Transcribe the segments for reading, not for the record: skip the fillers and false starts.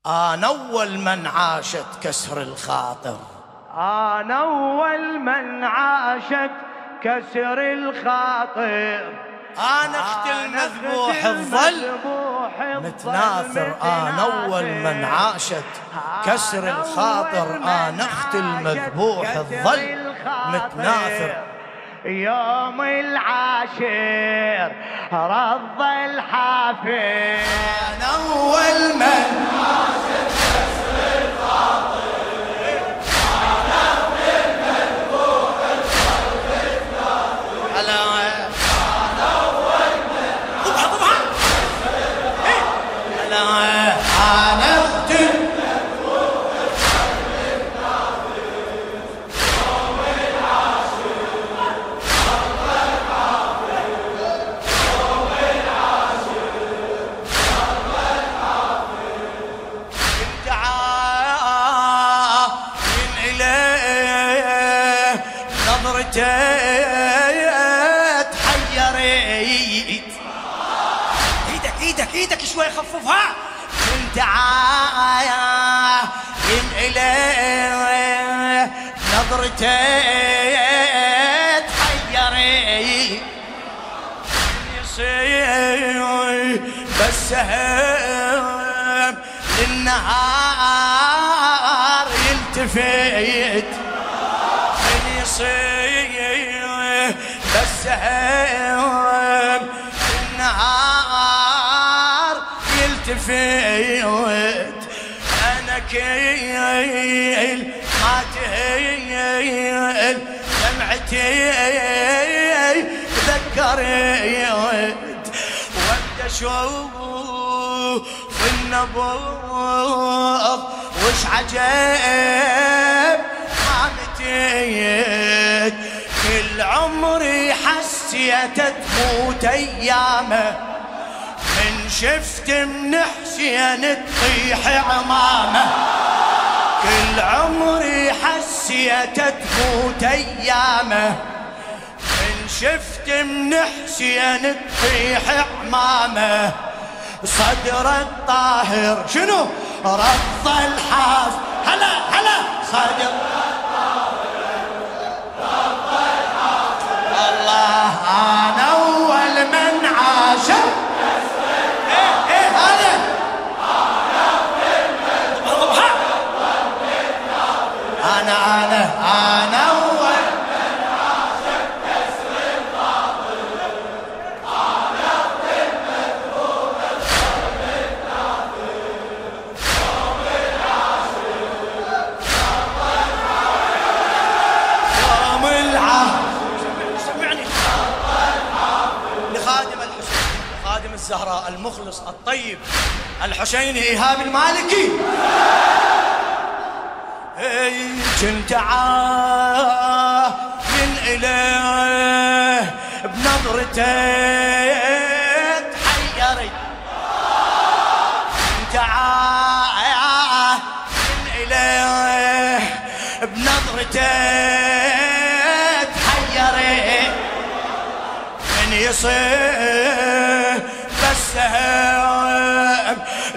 أنا أول من عاشت كسر الخاطر، أنا أول من عاشت كسر الخاطر، أنا أخت المذبوح الظل متناثر. أنا أول من عاشت كسر الخاطر، أنا أخت المذبوح الظل متناثر. يوم العاشر رض الحافر، أنا أول من عاشت كسر الخاطر، أنا أخت المذبوح الظل متناثر. أنا أول من عاشت كسر الخاطر، أنا أخت المذبوح الظل متناثر. يوم العاشر رض الحافر، يوم العاشر رض الحافر. كنت عاين إليه نظرته تحيرت. ايدك شوي خففها. كنت عاين إليه نظرته تحيرت. يصير بس سهم للنهار يلتفت. من يصير بس سهم للنهار يلتفت. أنا كيل ما تهيل دمعتي ذكرت. وابدا اشوف النبض وش عجب ما متيت. كل عمري حسيت تموت ايامه، من شفت من حسين تطيح عمامه. كل عمري حسيت تموت ايامه، من شفت من حسين تطيح عمامه. صدر الطاهر شنو رض الحاف. هلا صدر الطاهر رض الحاف. الله انا اول من عاشر كسر الخاطر، هذا أنا أخت المذبوح الظل متناثر. انا اول من عاشت كسر الخاطر، أنا أخت المذبوح الظل متناثر. يوم العاشر رض الحافر، يوم العهد. سمعني رض الحافر. لخادم الحسين، خادم الزهراء المخلص الطيب الحسين إيهاب المالكي. كنت عاين إليه بنظرته تحيرت. كنت عاين إليه بنظرته تحيرت. من يصير بس سهم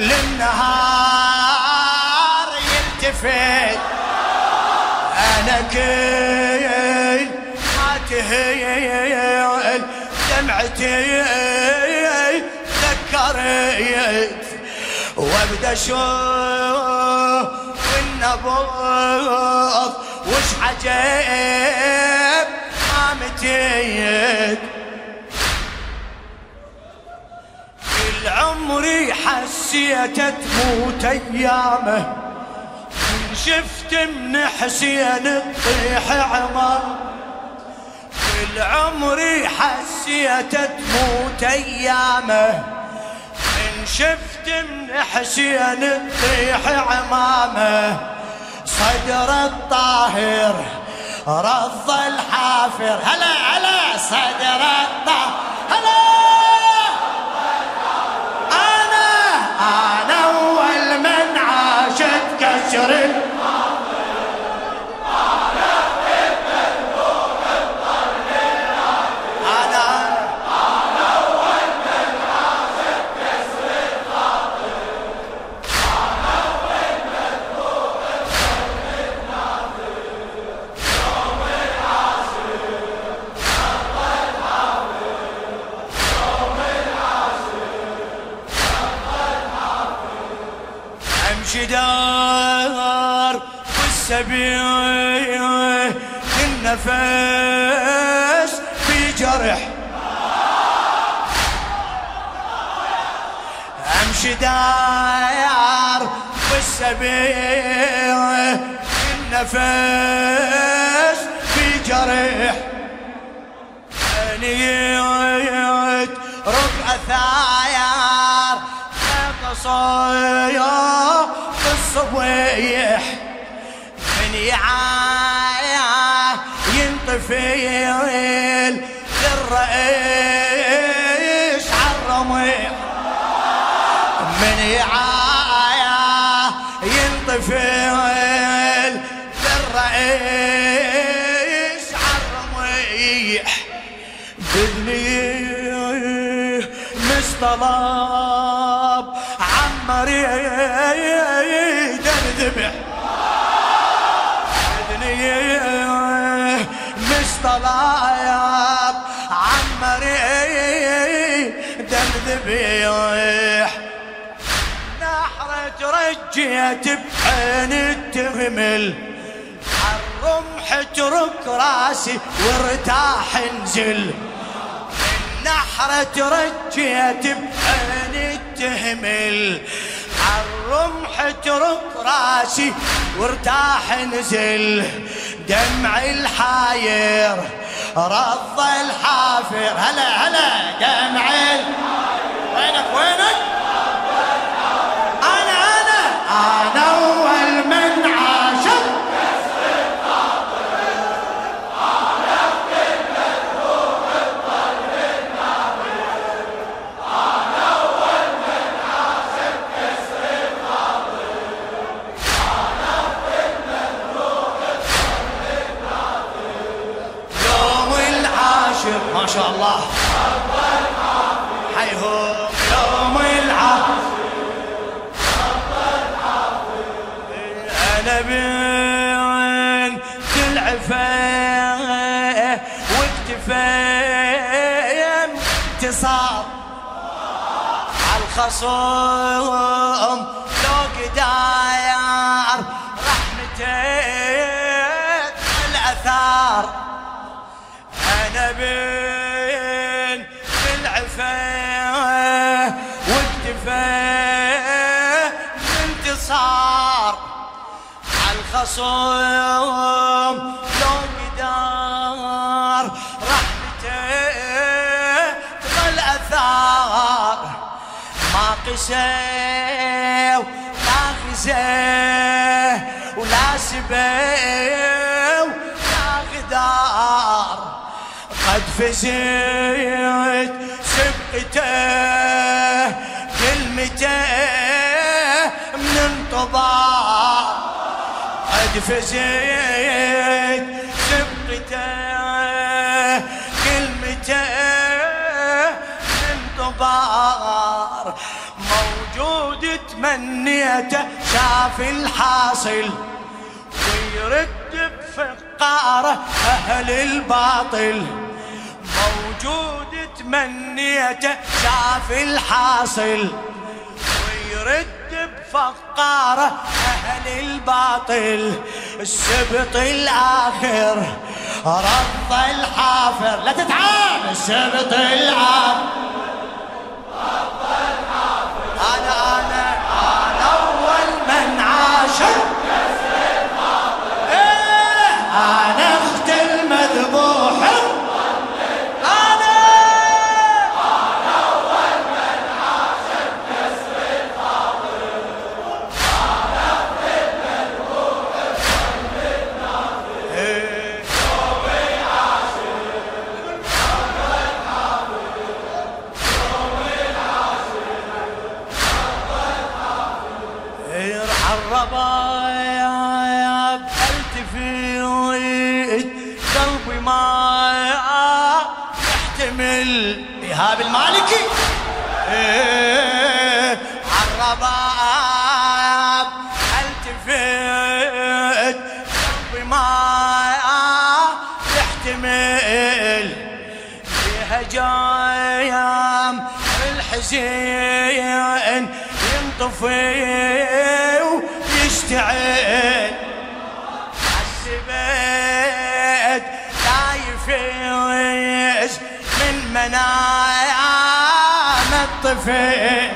للنهار يلتفت. أنا كل ما تهيل دمعتي ذكرت. وابدا اشوف النبض وش عجب ما متيت. كل عمري حسيت تموت ايامه، من شفت من حسين تطيح عمام. كل عمري حسيت تموت ايامه، من شفت من حسين تطيح عمامه. صدر الطاهر رض الحافر. هلا صدر الطاهر. هلا أنا أول من عاشت كسر الخاطر، أنا أخت المذبوح الظل متناثر. أنا أول من عاشت كسر الخاطر، أنا أخت امشي دار والسبيل النفس في جرح، امشي دار والسبيل النفس في جرح، نيت ربع ثاير قصايا الصبيح، من يعايا ينطفيل للرئيس عالرميح، من يعايا ينطفيل للرئيس عالرميح، بذني مستلاب عمر يريد الذبح، بذني مستلاب عمر يريد الذبح، نحرة رجيت بعين التهمل، عالرمح اترك راسي وارتاح انزل، النحرة رجيت بعين التهمل، عالرمح اترك راسي وارتاح انزل، دمع الحاير رض الحافر، هلا هلا دمع وينك وينك؟ أنا أول من عاشق يوم العاشر ما شاء الله حيهم يوم العاشر، أنا بنت العفاء واكتفاء انتصار عالخصوم لو قداير رحمتك الأثار، أنا بنت العفاء واكتفاء انتصار عالخصوم لو قدار رحمته تظل أثار، ما قسوا لا خزاه ولا سبوا لا غدار، قد فزت سبقته كلمته من انتظار، قد فزت سبقته كلمته انتظار، موجود تمنيته شاف الحاصل ويرد بفقاره أهل الباطل، موجود تمنيته شاف الحاصل ويرد بفقاره أهل الباطل، السبط الآخر رض الحافر، لا تتعب السبط الآخر رض الحافر، أنا أول من عاشق أنا أخت المذبوح، الربايب التفيت قلبي ما يحتمل إيهاب المالكي، الربايب التفيت قلبي ما يحتمل، فيها جايم الحزين ينطفي يشتعل عالسبيد لا يفيز من منام الطفل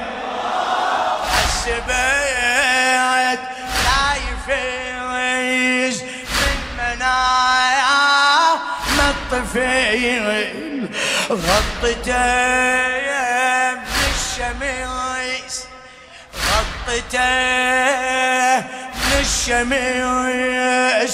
عالسبيد لا يفيز من منام الطفل غطته من الشمس غطته من الشمس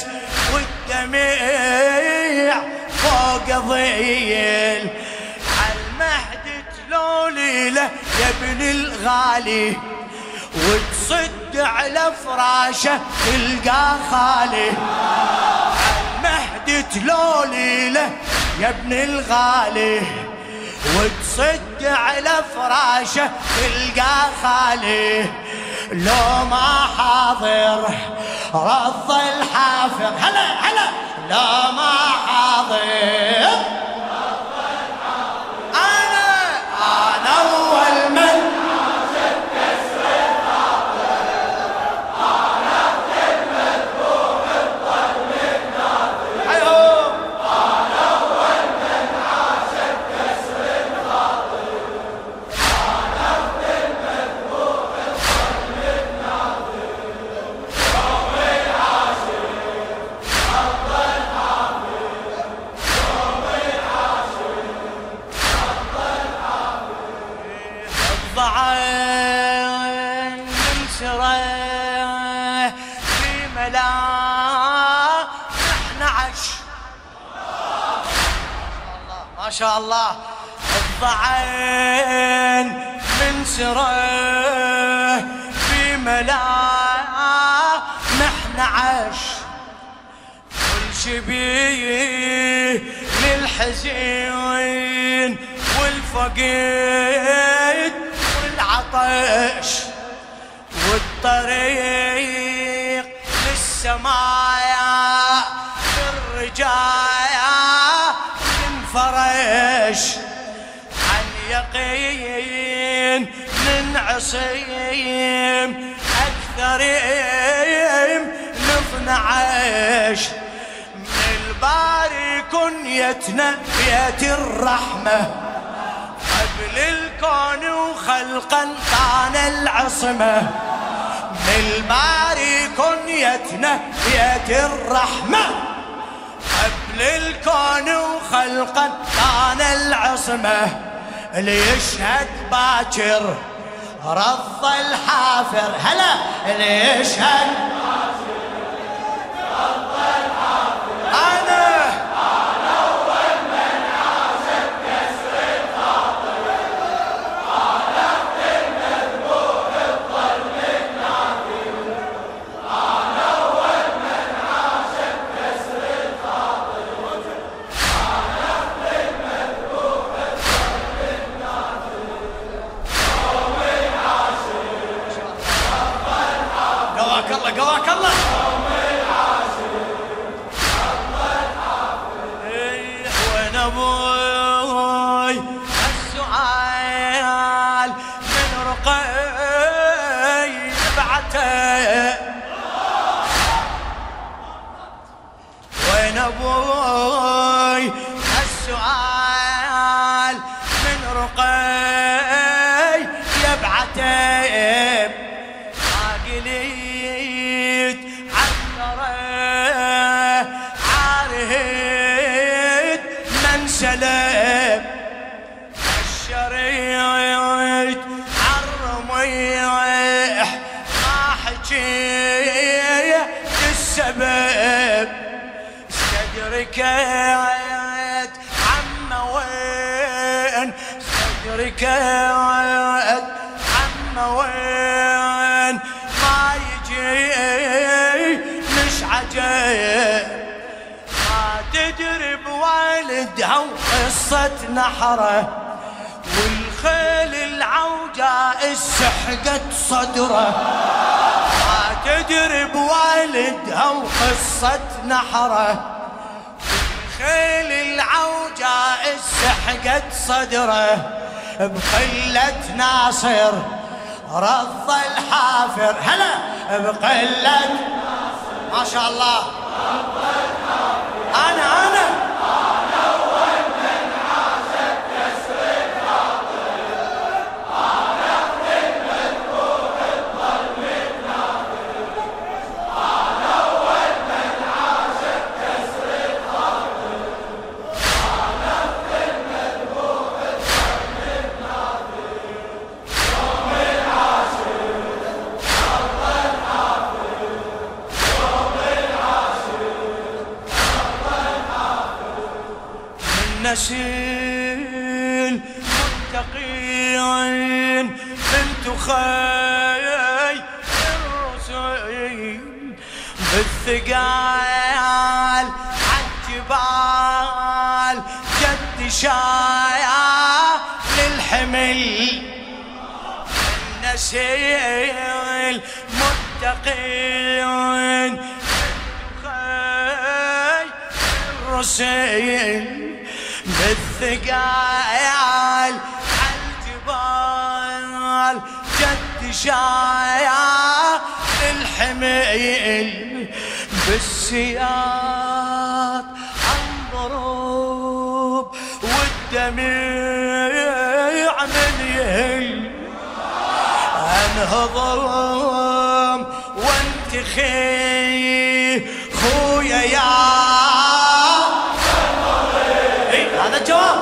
والدمع فوق ضيل عالمهد تلولي له يا ابن الغالي وتصد على فراشه تلقى خالي عالمهد تلولي له يا ابن الغالي وتصد على فراشه تلقى خالي لو ما حاضر رض الحافر هلا هلا لو ما حاضر رض الحافر أنا أول من عاشت كسر الخاطر أنا خدمة روح الظلم الناظر أنا أول من عاشت كسر الخاطر أنا خدمة روح الظلم الناظر يوم العاشر رض الحافر يوم العاشر رض الحافر الضعين من سره في ملاء 12 ما شاء الله الضعين من سره في ملاء 12 كل شبيه للحزين والفقيد والعطش والطريق للسماء بالرجاء انفرش عن يقين من عصيم أكثرهم 12 من الباري كنيتنا بيت الرحمة قبل الكون وخلقا كان العصمة من الباري كنيتنا بيت الرحمة قبل الكون وخلقا كان العصمة اللي يشهد باكر رض الحافر هلا اللي يشهد باكر رض الحافر أنا أول من عاشت كسر الخاطر أنا خدمة روح الظلم الناظر أنا أول من عاشت كسر الخاطر أنا خدمة روح الظلم الناظر يوم العاشر رض الحافر قواك الله قواك الله يوم العاشر رض الحافر وين ابوي السؤال من رقي بعته وين ابوي السؤال من رقي يبعته ما قليت عثره عارهد من سلب الشريط عالرميح ما حكيت السبب استدركت عم وين استدركت عم وين ما يجي مش عجب ما تدري بوالدها وقصة نحره والخيل العوجاء سحقت صدره ما تدري بوالدها وقصة نحره والخيل العوجاء سحقت صدره بقلة ناصر رض الحافر هلا بقلة ما شاء الله. أنا أول من عاشت كسر الخاطر، أنا المذبوح الظل الناطر، أنا أول من عاشت كسر الخاطر، أنا المذبوح الظل الناطر. يوم العاشر الله الحافظ، يوم العاشر نسيل متقين بنت خي الرسيل بالثقال عالجبال جد شايع للحمل. نسيل متقين بنت خي الرسيل بالثقال عالجبال جد شايع الحميل. بالسياط انضرب والدميع من يهل، انهضم وانتخي خويا يا هذا الجواب.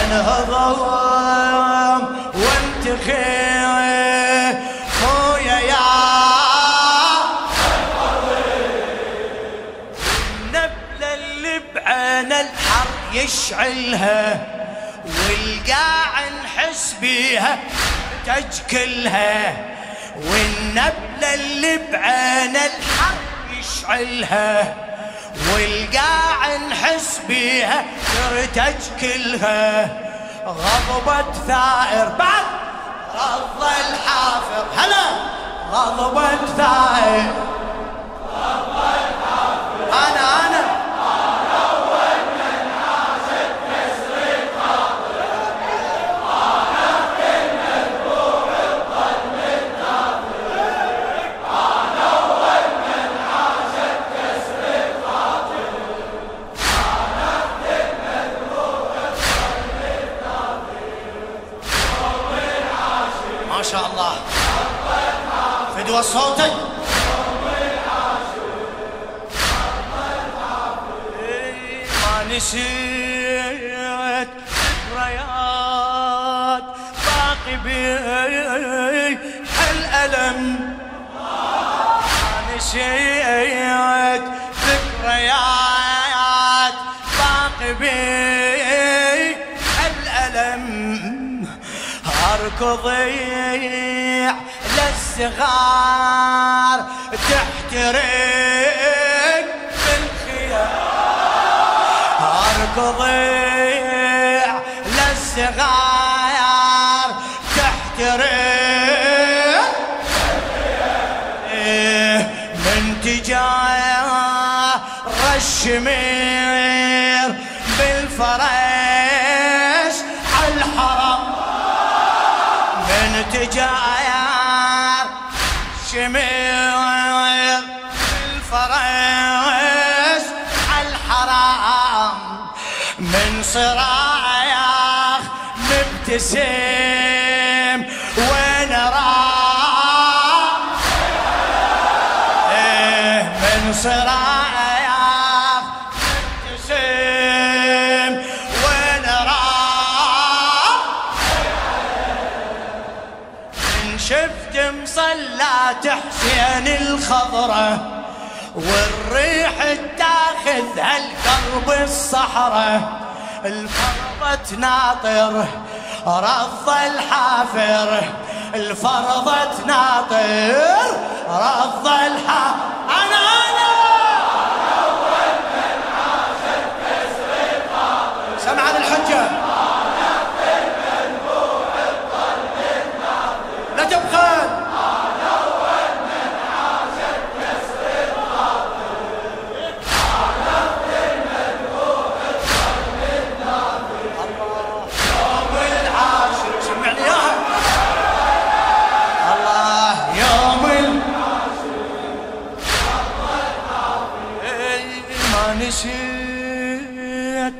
انهضم وانتخي خويا يا النبلة اللي بعين الحر يشعلها، والقاع نحس بيها تجكلها. والنبلة اللي بعين الحر يشعلها، والقاع نحس بيها ترتج كلها. غضبة ثائر بعد رض الحافر، هلا غضبة ثائر رض الحافر. أنا أول من عاشت كسر الخاطر، أنا المذبوح الظل الناطر، أنا أول من عاشت كسر الخاطر، أنا المذبوح الظل الناطر. يوم العاشر ما شاء الله فدوى صوتك. ما نسيت ذكريات باقي بي الألم، ما نسيت ذكريات باقي بي الألم. أركض للصغار تحترق بالخيام، أركض للصغار تحترق من تجاه الشمير بالفرش عالحرم، من تجاه الشمير بالفرش عالحرم، من صرايخ مبتسم وين راح، من صرايخ مبتسم وين راح، من شفت مصلات حسين الخضرة والريح تاخذ هالقلب الصحراء، الفرضة ناطر رض الحافر، الفرضة ناطر رض الحافر. أنا أول من عاشت كسر الخاطر، سمعا الحجة أنا المذبوح الظل الناطر، لا تبخل. أنا أول من عاشت كسر الخاطر، أنا المذبوح الظل الناطر. يوم العاشر سمعني إياها الله، يوم نسيت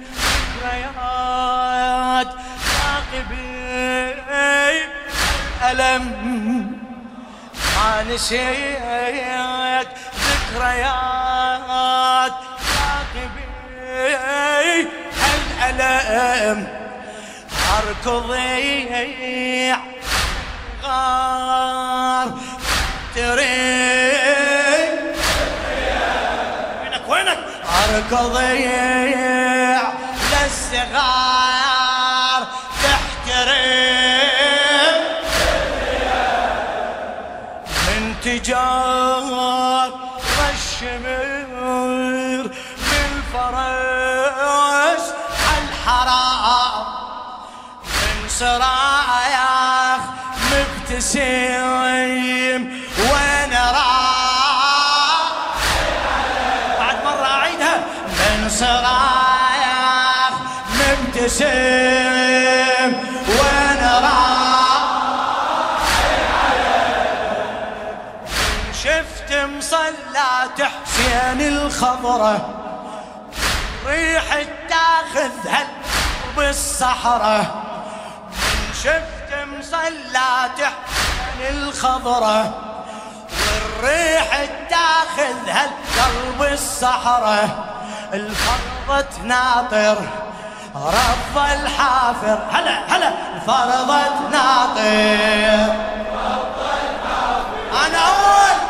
ذكريات عاقبي الألم، ما نسيت ذكريات عاقبي الألم. أركض ضيع غار تريد وينك أركض ضيع للصغار تحترم من تجار والشمر بالفرس عالحرام، من صرايخ مبتسم وين راح. بعد مرة أعيدها، من صرايخ مبتسم وين راح. شفت مصلاة حسين الخضرة ريحة تاخذها بالصحراء، شفت مصلاة حسين الخضرة والريحة تاخذها القلب الصحراء. الفرضة ناطر رض الحافر، هلا الفرضة ناطر. أنا أول